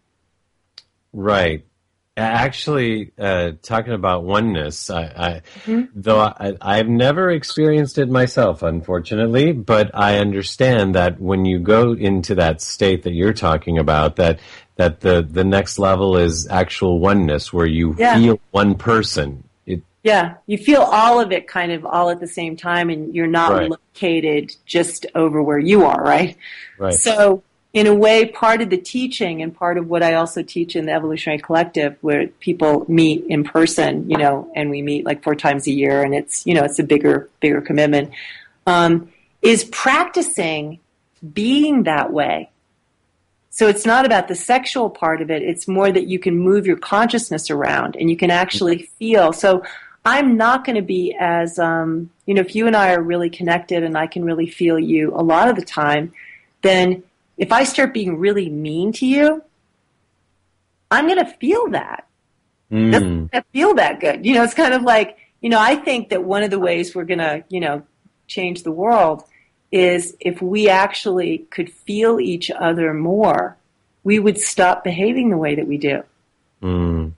right. Actually, uh, talking about oneness, I, I Mm-hmm. though I, I've never experienced it myself, unfortunately, but I understand that when you go into that state that you're talking about, that that the the next level is actual oneness, where you Yeah. feel one person. It, Yeah, you feel all of it kind of all at the same time, and you're not Right. located just over where you are, right? right. So, in a way, part of the teaching and part of what I also teach in the Evolutionary Collective, where people meet in person, you know, and we meet like four times a year, and it's, you know, it's a bigger, bigger commitment, um, is practicing being that way. So it's not about the sexual part of it. It's more that you can move your consciousness around and you can actually feel. So I'm not going to be as, um, you know, if you and I are really connected and I can really feel you a lot of the time, then if I start being really mean to you, I'm going to feel that. Mm. That's not gonna feel that good. You know, it's kind of like, you know, I think that one of the ways we're going to, you know, change the world is if we actually could feel each other more, we would stop behaving the way that we do. Mm.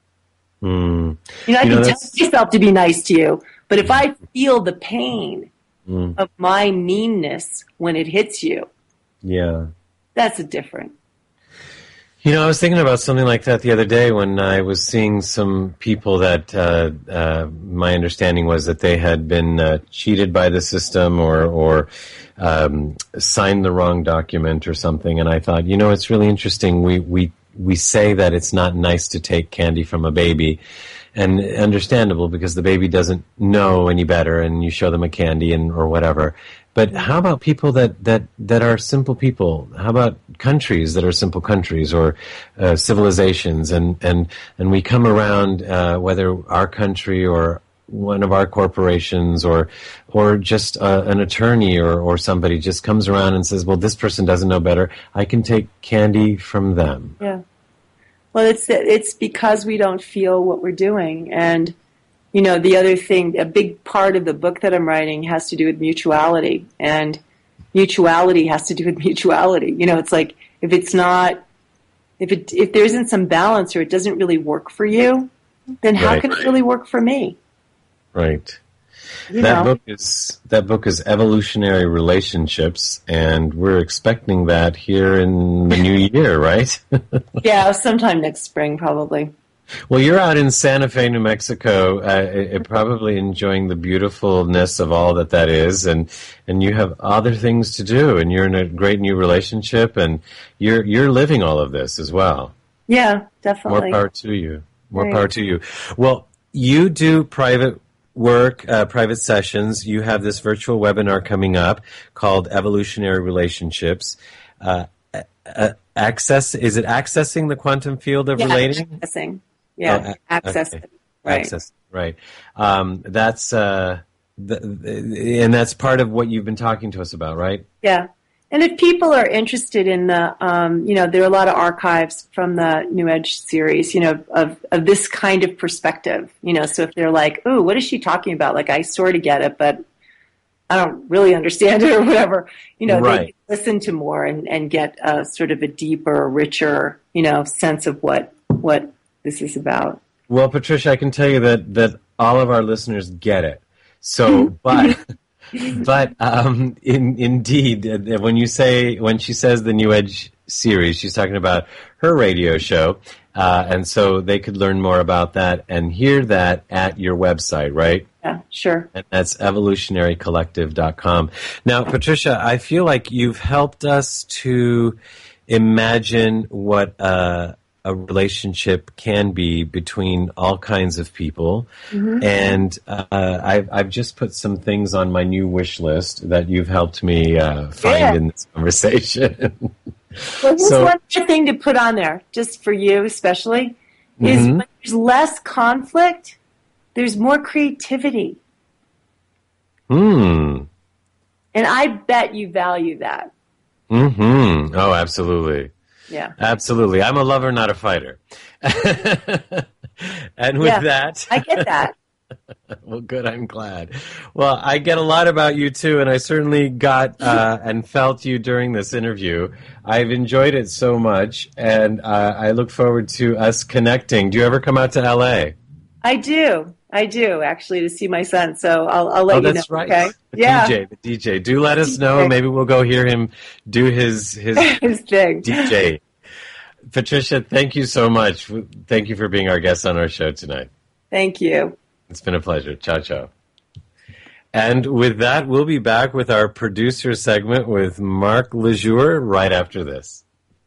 Mm. You know, I You can know, tell that's- myself to be nice to you, but if I feel the pain Mm. of my meanness when it hits you, Yeah. that's a different. You know, I was thinking about something like that the other day when I was seeing some people that uh, uh, my understanding was that they had been uh, cheated by the system or or um, signed the wrong document or something. And I thought, you know, it's really interesting. We we we say that it's not nice to take candy from a baby, and understandable because the baby doesn't know any better, and you show them a candy and or whatever. But how about people that, that, that are simple people? How about countries that are simple countries or uh, civilizations? And, and, and we come around, uh, whether our country or one of our corporations or or just uh, an attorney or, or somebody just comes around and says, well, this person doesn't know better. I can take candy from them. Yeah. Well, it's it's because we don't feel what we're doing. And you know, the other thing, a big part of the book that I'm writing has to do with mutuality, and mutuality has to do with mutuality. You know, it's like if it's not, if it if there isn't some balance or it doesn't really work for you, then how Right. can it really work for me? Right. You That know? book is that book is Evolutionary Relationships, and we're expecting that here in the new year, right? Yeah, sometime next spring probably. Well, you're out in Santa Fe, New Mexico, uh, uh, probably enjoying the beautifulness of all that that is, and and you have other things to do, and you're in a great new relationship, and you're you're living all of this as well. Yeah, More definitely. power to you. More Right. power to you. Well, you do private work, uh, private sessions. You have this virtual webinar coming up called Evolutionary Relationships. Uh, uh, access is it accessing the quantum field of Yeah, relating? accessing. Yeah, Oh, a- access. okay. Right. Access, right? Um, that's uh, the, the, and that's part of what you've been talking to us about, right? Yeah. And if people are interested in the, um, you know, there are a lot of archives from the New Edge series, you know, of, of this kind of perspective, you know, so if they're like, ooh, what is she talking about? Like, I sort of get it, but I don't really understand it or whatever, you know, Right. they listen to more and, and get a sort of a deeper, richer, you know, sense of what, what this is about. Well, Patricia, I can tell you that that all of our listeners get it. So, but. But um, in, indeed, uh, when you say when she says the New Edge series, she's talking about her radio show, uh, and so they could learn more about that and hear that at your website, right? Yeah, sure. And that's evolutionary collective dot com. Now, Patricia, I feel like you've helped us to imagine what uh, a relationship can be between all kinds of people. Mm-hmm. And uh, I've, I've just put some things on my new wish list that you've helped me uh, find Yeah. in this conversation. Well, here's So- one more thing to put on there, just for you especially, is Mhm. when there's less conflict, there's more creativity. Hmm. And I bet you value that. Mm-hmm. Oh, absolutely. Yeah. Absolutely. I'm a lover, not a fighter. And with Yeah, that... I get that. Well, good. I'm glad. Well, I get a lot about you, too, and I certainly got uh, and felt you during this interview. I've enjoyed it so much, and uh, I look forward to us connecting. Do you ever come out to L A? I do. I do, actually, to see my son. So I'll, I'll let Oh, you know. that's right. Okay? The Yeah. D J, the D J. Do let us know. Okay. Maybe we'll go hear him do his, his His thing. D J. Patricia, thank you so much. Thank you for being our guest on our show tonight. Thank you. It's been a pleasure. Ciao, ciao. And with that, we'll be back with our producer segment with Mark Lejour right after this.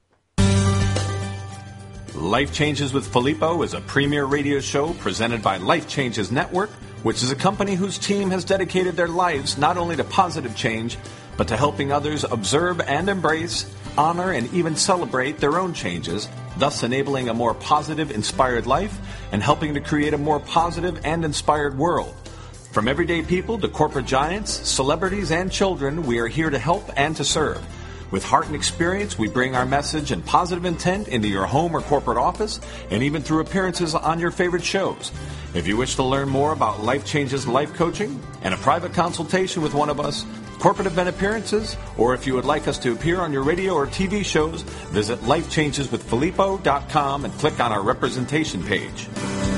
Life Changes with Filippo is a premier radio show presented by Life Changes Network, which is a company whose team has dedicated their lives not only to positive change, but to helping others observe and embrace, honor, and even celebrate their own changes, thus enabling a more positive, inspired life and helping to create a more positive and inspired world. From everyday people to corporate giants, celebrities, and children, we are here to help and to serve. With heart and experience, we bring our message and positive intent into your home or corporate office, and even through appearances on your favorite shows. If you wish to learn more about Life Changes life coaching and a private consultation with one of us, corporate event appearances, or if you would like us to appear on your radio or T V shows, visit life changes with filippo dot com and click on our representation page.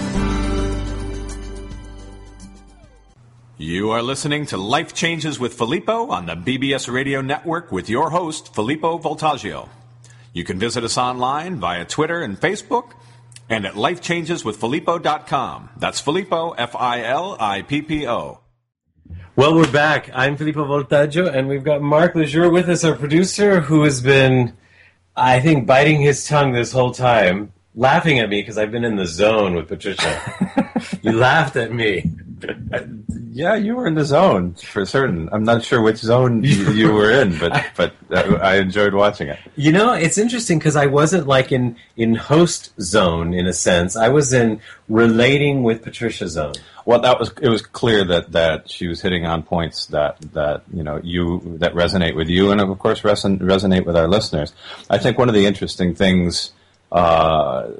You are listening to Life Changes with Filippo on the B B S Radio Network with your host, Filippo Voltaggio. You can visit us online via Twitter and Facebook and at life changes with filippo dot com. That's Filippo, F I L I P P O. Well, we're back. I'm Filippo Voltaggio, and we've got Mark Lejour with us, our producer, who has been, I think, biting his tongue this whole time, laughing at me because I've been in the zone with Patricia. You laughed at me. Yeah, you were in the zone for certain. I'm not sure which zone you, you were in, but but uh, I enjoyed watching it. You know, it's interesting because I wasn't like in, in host zone in a sense. I was in relating with Patricia zone. Well, that was it was clear that, that she was hitting on points that, that you know you that resonate with you, and of course reson, resonate with our listeners. I think one of the interesting things uh,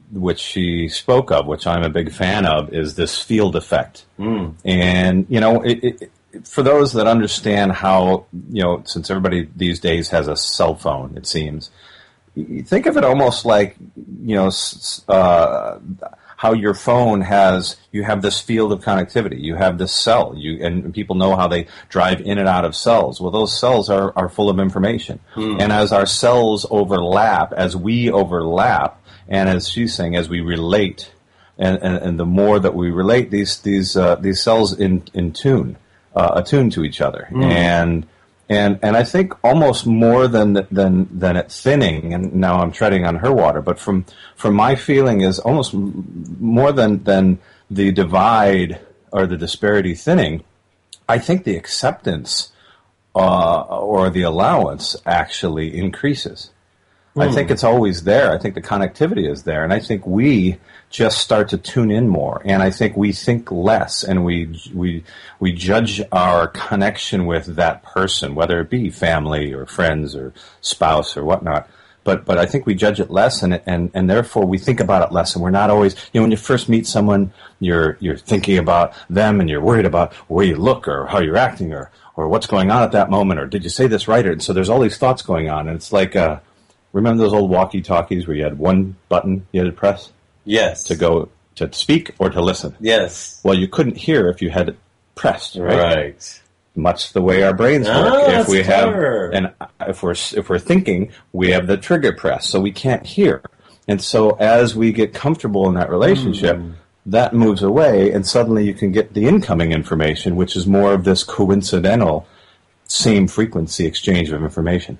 which she spoke of, which I'm a big fan of, is this field effect. Mm. And, you know, it, it, for those that understand how, you know, since everybody these days has a cell phone, it seems, you think of it almost like, you know, uh, how your phone has, you have this field of connectivity. You have this cell, you and people know how they drive in and out of cells. Well, those cells are, are full of information. Hmm. And as our cells overlap, as we overlap, and as she's saying, as we relate, and, and, and the more that we relate, these these uh, these cells in in tune, uh, attuned to each other, hmm. and. And and I think almost more than than than it thinning, and now I'm treading on her water, but from from my feeling is almost more than than the divide or the disparity thinning. I think the acceptance uh, or the allowance actually increases. Mm. I think it's always there. I think the connectivity is there, and I think we just start to tune in more, and I think we think less, and we we we judge our connection with that person, whether it be family or friends or spouse or whatnot. But but I think we judge it less, and and and therefore we think about it less, and we're not always, you know, when you first meet someone, you're you're thinking about them, and you're worried about where you look or how you're acting or or what's going on at that moment, or did you say this right? And so there's all these thoughts going on, and it's like, uh, remember those old walkie-talkies where you had one button you had to press? Yes. To go to speak or to listen. Yes. Well, you couldn't hear if you had it pressed, right? Right. Much the way our brains work. Oh, if we clever. have, and if we're if we're thinking, we have the trigger press, so we can't hear. And so, as we get comfortable in that relationship, mm. that moves away, and suddenly you can get the incoming information, which is more of this coincidental, same frequency exchange of information.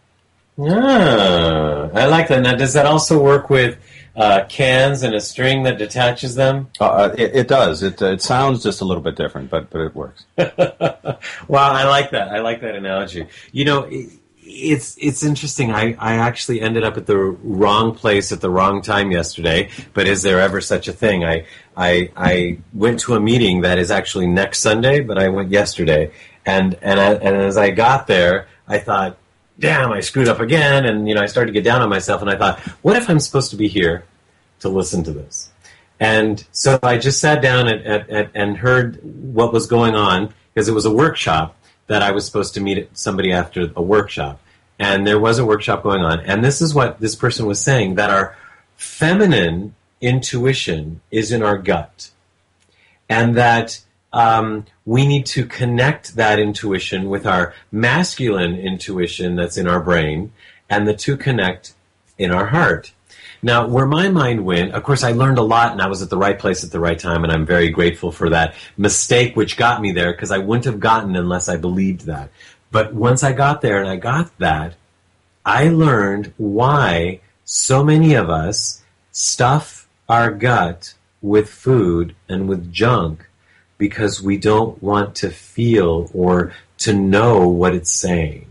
Ah, I like that. Now, does that also work with uh, cans and a string that detaches them? Uh, it, it does. It uh, it sounds just a little bit different, but but it works. Wow, I like that. I like that analogy. You know, it, it's it's interesting. I, I actually ended up at the wrong place at the wrong time yesterday. But is there ever such a thing? I I I went to a meeting that is actually next Sunday, but I went yesterday, and and I, and as I got there, I thought, damn, I screwed up again, and you know, I started to get down on myself, and I thought, what if I'm supposed to be here to listen to this? And so I just sat down at, at, at, and heard what was going on, because it was a workshop that I was supposed to meet somebody after a workshop, and there was a workshop going on, and this is what this person was saying, that our feminine intuition is in our gut, and that Um, we need to connect that intuition with our masculine intuition that's in our brain, and the two connect in our heart. Now, where my mind went, of course, I learned a lot, and I was at the right place at the right time, and I'm very grateful for that mistake which got me there, because I wouldn't have gotten unless I believed that. But once I got there and I got that, I learned why so many of us stuff our gut with food and with junk, because we don't want to feel or to know what it's saying.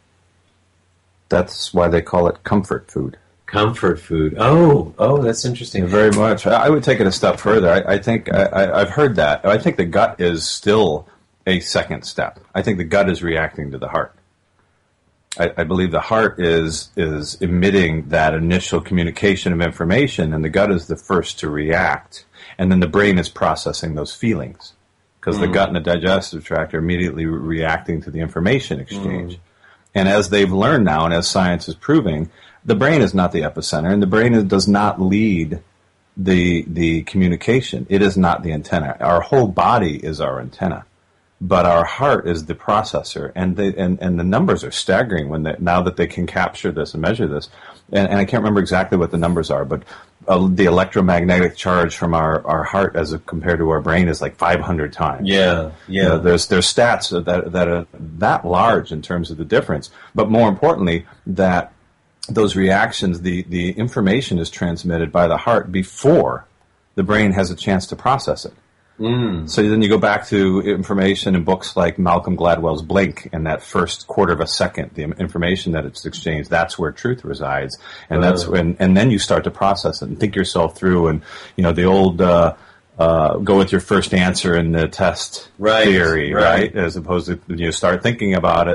That's why they call it comfort food. Comfort food. Oh, oh, that's interesting. Very much. I would take it a step further. I, I think I, I've heard that. I think the gut is still a second step. I think the gut is reacting to the heart. I, I believe the heart is is emitting that initial communication of information, and the gut is the first to react. And then the brain is processing those feelings, because mm. the gut and the digestive tract are immediately re- reacting to the information exchange. Mm. And as they've learned now, and as science is proving, the brain is not the epicenter, and the brain is, does not lead the the communication. It is not the antenna. Our whole body is our antenna, but our heart is the processor. And they, and, and the numbers are staggering when they, now that they can capture this and measure this. And, and I can't remember exactly what the numbers are, but Uh, the electromagnetic charge from our, our heart as a, compared to our brain is like five hundred times. Yeah, yeah. You know, there's there's stats that that are that large in terms of the difference. But more importantly, that those reactions, the, the information is transmitted by the heart before the brain has a chance to process it. Mm. So then you go back to information in books like Malcolm Gladwell's Blink, and that first quarter of a second, the information that it's exchanged, that's where truth resides. And uh. that's when, and then you start to process it and think yourself through, and, you know, the old, uh, uh, go with your first answer in the test right, theory, right. right? As opposed to, you start thinking about it,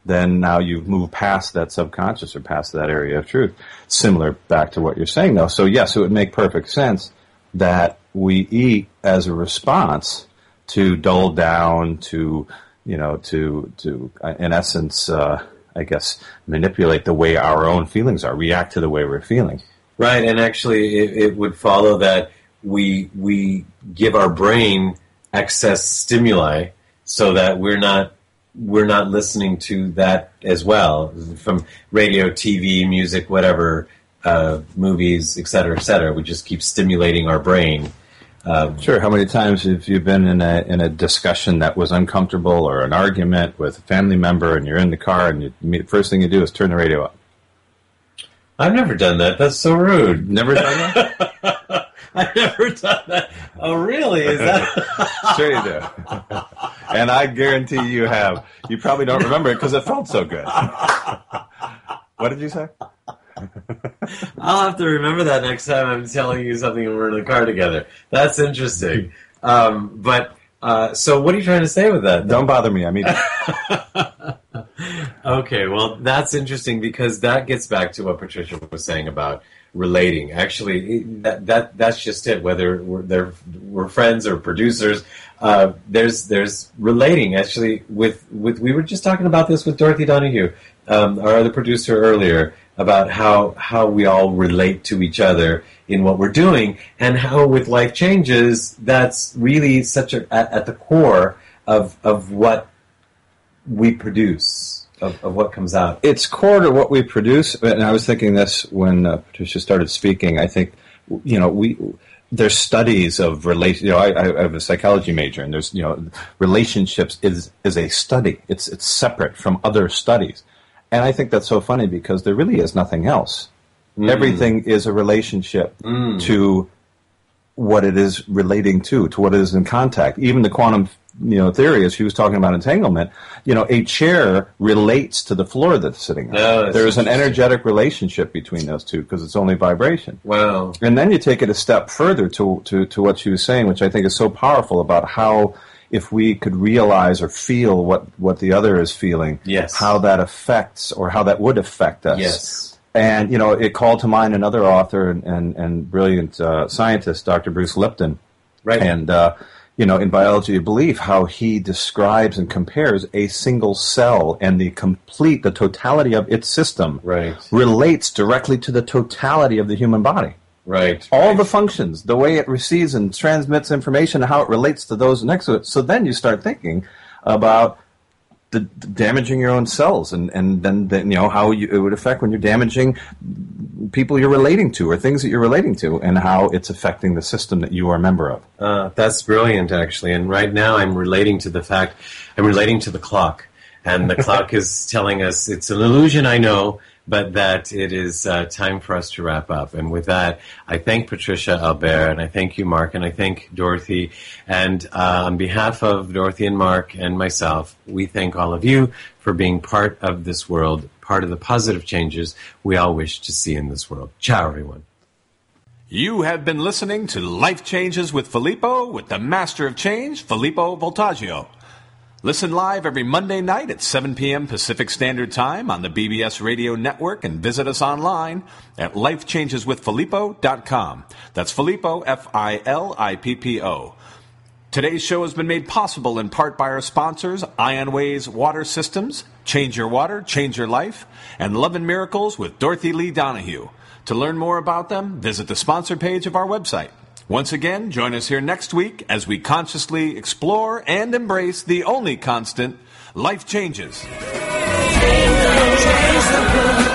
then now you've moved past that subconscious or past that area of truth. Similar back to what you're saying, though. So, yes, it would make perfect sense that we eat as a response to dull down, to, you know, to, to uh, in essence, uh, I guess, manipulate the way our own feelings are, react to the way we're feeling. Right, and actually it, it would follow that we we give our brain excess stimuli so that we're not we're not listening to that as well, from radio, T V, music, whatever, uh, movies, et cetera, et cetera. We just keep stimulating our brain. Um, sure. How many times have you been in a in a discussion that was uncomfortable, or an argument with a family member, and you're in the car, and you, first thing you do is turn the radio up? I've never done that. That's so rude. Never done that? I've never done that. Oh, really? Is that? Sure you do. And I guarantee you have. You probably don't remember it because it felt so good. What did you say? I'll have to remember that next time I'm telling you something and we're in the car together. That's interesting. Um, but, uh, so what are you trying to say with that? Don't bother me. I mean... Okay, well, that's interesting because that gets back to what Patricia was saying about relating. Actually, that, that that's just it. Whether we're, they're, we're friends or producers, uh, there's there's relating. Actually, with with we were just talking about this with Dorothy Donahue, um, our other producer earlier, about how how we all relate to each other in what we're doing, and how with Life Changes, that's really such a at, at the core of of what we produce. Of, of what comes out. It's core to what we produce, and I was thinking this when uh, Patricia started speaking. I think, you know, we there's studies of relation. You know, I, I have a psychology major, and there's, you know, relationships is is a study. It's it's separate from other studies, and I think that's so funny because there really is nothing else. Mm. Everything is a relationship mm. to what it is relating to, to what it is in contact. Even the quantum, you know, theory, as she was talking about entanglement, you know, a chair relates to the floor that's sitting on. Oh, There's an energetic relationship between those two because it's only vibration. Wow. And then you take it a step further to, to, to what she was saying, which I think is so powerful about how if we could realize or feel what, what the other is feeling, yes. how that affects or how that would affect us. Yes. And, you know, it called to mind another author and, and, and brilliant uh, scientist, Doctor Bruce Lipton. Right. And, uh, you know, in Biology of Belief, how he describes and compares a single cell and the complete, the totality of its system right. relates directly to the totality of the human body. Right. All right. the functions, the way it receives and transmits information, how it relates to those next to it. So then you start thinking about the, the damaging your own cells, and, and then, then you know how you, it would affect when you're damaging people you're relating to or things that you're relating to, and how it's affecting the system that you are a member of. Uh, that's brilliant, actually. And right now I'm relating to the fact, I'm relating to the clock. And the clock is telling us it's an illusion, I know, but that it is uh, time for us to wrap up. And with that, I thank Patricia Albert, and I thank you, Mark, and I thank Dorothy. And uh, on behalf of Dorothy and Mark and myself, we thank all of you for being part of this world, part of the positive changes we all wish to see in this world. Ciao, everyone. You have been listening to Life Changes with Filippo, with the Master of Change, Filippo Voltaggio. Listen live every Monday night at seven p.m. Pacific Standard Time on the B B S Radio Network, and visit us online at life changes with filippo dot com. That's Filippo, F I L I P P O. Today's show has been made possible in part by our sponsors, Ionways Water Systems, Change Your Water, Change Your Life, and Love and Miracles with Dorothy Lee Donahue. To learn more about them, visit the sponsor page of our website. Once again, join us here next week as we consciously explore and embrace the only constant, life changes. Change the